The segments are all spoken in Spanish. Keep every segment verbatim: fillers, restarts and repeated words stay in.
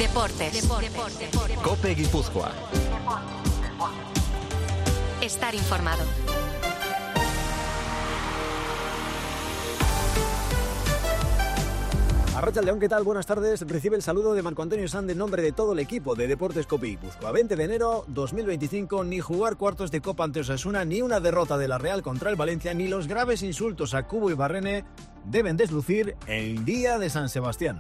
Deportes. Deportes. Deportes. COPE Guipúzcoa. Estar informado. Arratsaldeon, ¿qué tal? Buenas tardes. Recibe el saludo de Marco Antonio Sand en nombre de todo el equipo de Deportes COPE Guipúzcoa. veinte de enero dos mil veinticinco, ni jugar cuartos de Copa ante Osasuna, ni una derrota de la Real contra el Valencia, ni los graves insultos a Cubo y Barrene deben deslucir el día de San Sebastián.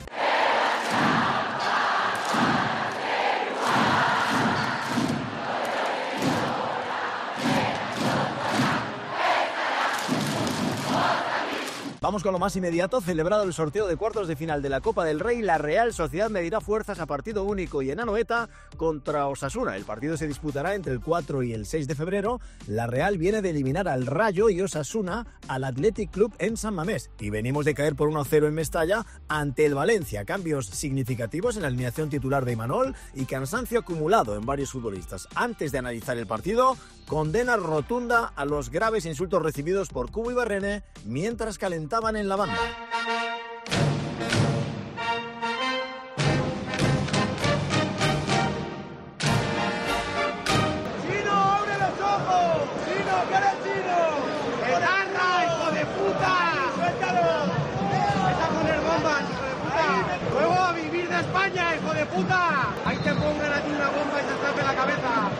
Vamos con lo más inmediato. Celebrado el sorteo de cuartos de final de la Copa del Rey, la Real Sociedad medirá fuerzas a partido único y en Anoeta contra Osasuna. El partido se disputará entre el cuatro y el seis de febrero. La Real viene de eliminar al Rayo y Osasuna al Athletic Club en San Mamés. Y venimos de caer por uno a cero en Mestalla ante el Valencia. Cambios significativos en la alineación titular de Imanol y cansancio acumulado en varios futbolistas. Antes de analizar el partido, condena rotunda a los graves insultos recibidos por Cubo y Barrene mientras calentaban en la banda. ¡Chino, abre los ojos! ¡Chino, que eres chino! ¡Etarra, hijo de puta! ¡Suéltalo! ¡Vais a poner bombas, hijo de puta! ¡Luego a vivir de España, hijo de puta! ¡Ahí te pongan a ti una bomba y se tape la cabeza!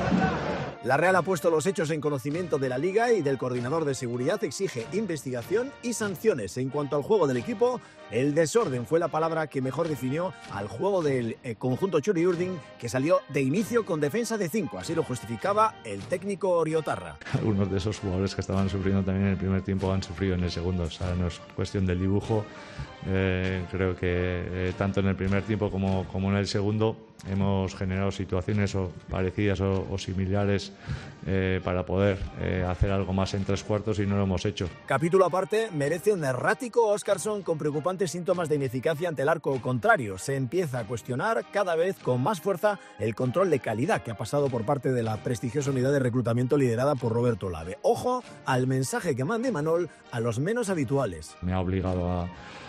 La Real ha puesto los hechos en conocimiento de la Liga y del coordinador de seguridad exige investigación y sanciones. En cuanto al juego del equipo, el desorden fue la palabra que mejor definió al juego del conjunto Txuri-Urdin, que salió de inicio con defensa de cinco. Así lo justificaba el técnico Oriotarra. Algunos de esos jugadores que estaban sufriendo también en el primer tiempo han sufrido en el segundo. O sea, no es cuestión del dibujo. Eh, creo que eh, tanto en el primer tiempo como, como en el segundo hemos generado situaciones o parecidas o, o similares eh, para poder eh, hacer algo más en tres cuartos y no lo hemos hecho. Capítulo aparte, merece un errático Óscarson con preocupantes síntomas de ineficacia ante el arco contrario. Se empieza a cuestionar cada vez con más fuerza el control de calidad que ha pasado por parte de la prestigiosa unidad de reclutamiento liderada por Roberto Lave. Ojo al mensaje que mande Imanol a los menos habituales. Me ha obligado a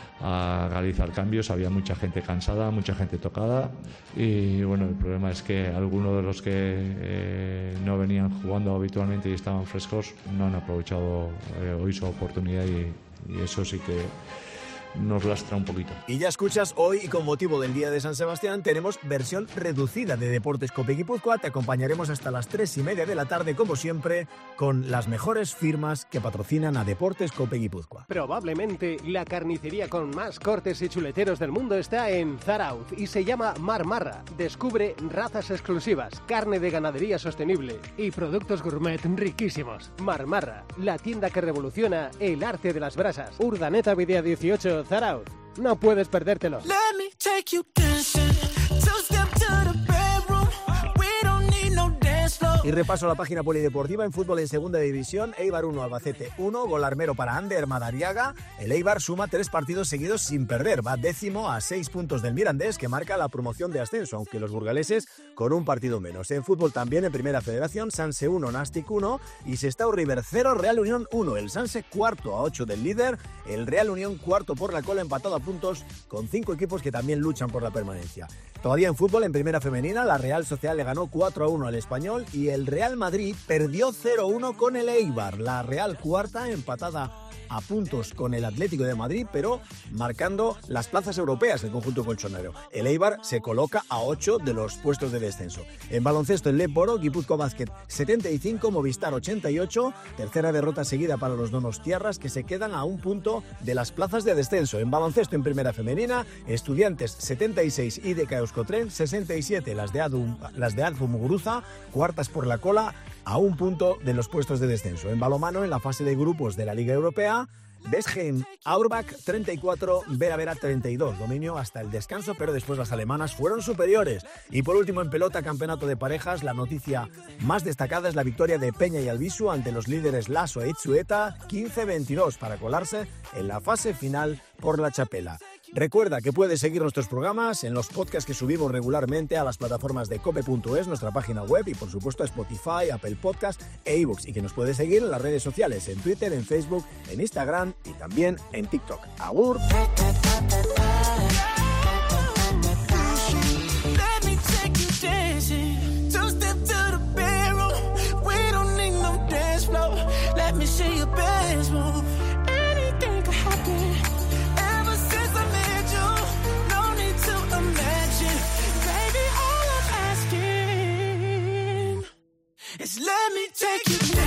a realizar cambios, había mucha gente cansada, mucha gente tocada y bueno, el problema es que algunos de los que eh, no venían jugando habitualmente y estaban frescos no han aprovechado eh, hoy su oportunidad y, y eso sí que nos lastra un poquito. Y ya escuchas, hoy y con motivo del Día de San Sebastián tenemos versión reducida de Deportes COPE Guipúzcoa. Te acompañaremos hasta las tres y media de la tarde, como siempre, con las mejores firmas que patrocinan a Deportes COPE Guipúzcoa. Probablemente la carnicería con más cortes y chuleteros del mundo está en Zarauz y se llama Marmarra. Descubre razas exclusivas, carne de ganadería sostenible y productos gourmet riquísimos. Marmarra, la tienda que revoluciona el arte de las brasas. Urdaneta Videa dieciocho, Zarauz. No puedes perdértelo. Let me take you dancing, two step to the bedroom. We don't need no dance floor. Y repaso la página polideportiva en fútbol en segunda división. Eibar uno, Albacete uno, gol armero para Ander Madariaga. El Eibar suma tres partidos seguidos sin perder. Va décimo a seis puntos del Mirandés, que marca la promoción de ascenso, aunque los burgaleses con un partido menos. En fútbol también en Primera Federación, Sanse uno, Nastic uno y Sestao River cero, Real Unión uno. El Sanse cuarto a ocho del líder. El Real Unión cuarto por la cola, empatado a puntos con cinco equipos que también luchan por la permanencia. Todavía en fútbol, en Primera Femenina, la Real Sociedad le ganó cuatro a uno al Español y el Real Madrid perdió cero a uno con el Eibar. La Real cuarta, empatada a puntos con el Atlético de Madrid, pero marcando las plazas europeas del conjunto colchonero. El Eibar se coloca a ocho de los puestos de descenso. En baloncesto, el Leporo, Guipúzcoa Basket setenta y cinco, Movistar ochenta y ocho, tercera derrota seguida para los donostiarras, que se quedan a un punto de las plazas de descenso. En baloncesto en Primera Femenina, Estudiantes setenta y seis, I D K Euskotren sesenta y siete, las de Adum, las de Adfu Muguruza, cuartas por la cola, a un punto de los puestos de descenso. En balonmano, en la fase de grupos de la Liga Europea, Besheim Auerbach treinta y cuatro, Vera Vera treinta y dos, dominio hasta el descanso, pero después las alemanas fueron superiores. Y por último, en pelota, campeonato de parejas, la noticia más destacada es la victoria de Peña y Albisu ante los líderes Lasso e Itzueta, quince veintidós, para colarse en la fase final por la chapela. Recuerda que puedes seguir nuestros programas en los podcasts que subimos regularmente a las plataformas de cope punto es, nuestra página web, y por supuesto a Spotify, Apple Podcast e iVoox, y que nos puedes seguir en las redes sociales, en Twitter, en Facebook, en Instagram y también en TikTok. ¡Agur! best move. Anything could happen. Ever since I met you, no need to imagine. Baby, all I'm asking is let me take you there.